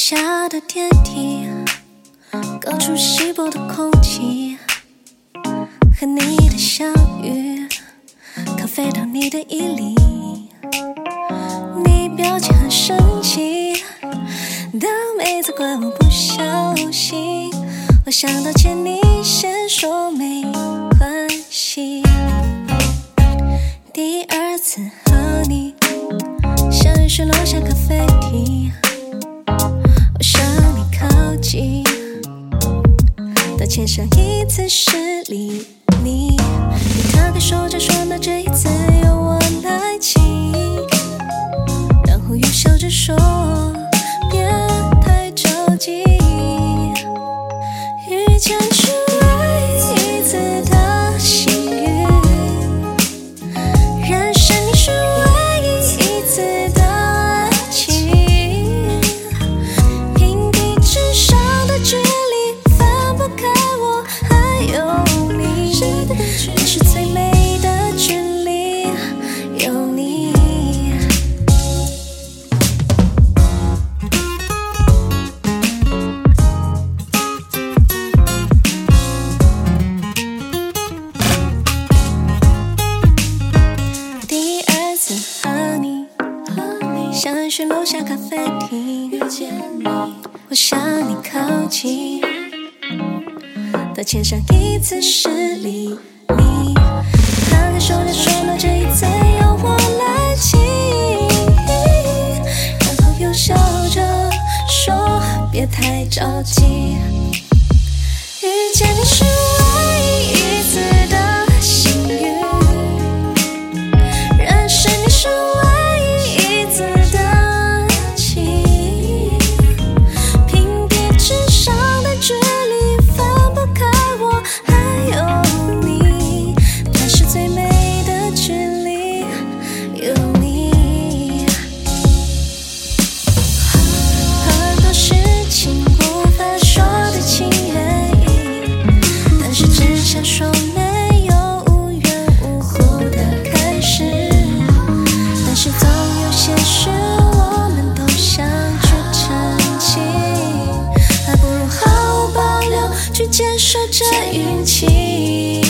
下的电梯，高处稀薄的空气，和你的相遇，咖啡到你的衣领，你表情很生气，但每次怪我不小心，我想道歉，你先说没关系。第二次和你相遇是楼下咖啡厅，我向你靠近，道歉上一次失礼，你摊开手掌说那这一次由我来请，然后又笑着说别太着急，遇见是唯一次的幸运，认识你是唯一一次的爱情，平地之上的距离分不开我还有你，那是最美的距离，有你。第二次和你相遇是楼下咖啡厅，遇见你，我向你靠近，道歉上一次失礼，你摊开手掌说那这一次由我来请，然后又笑着说别太着急，遇见你是唯一一次的幸运，认识你是唯一一次的爱情，平地之上的距离分不开我还有你，那是最美的距离，有你。很多事情无法说的情愿意，但是只想说没有无缘无故的开始，但是总有些事我们都想去澄清，还不如毫无保留去接受这运气。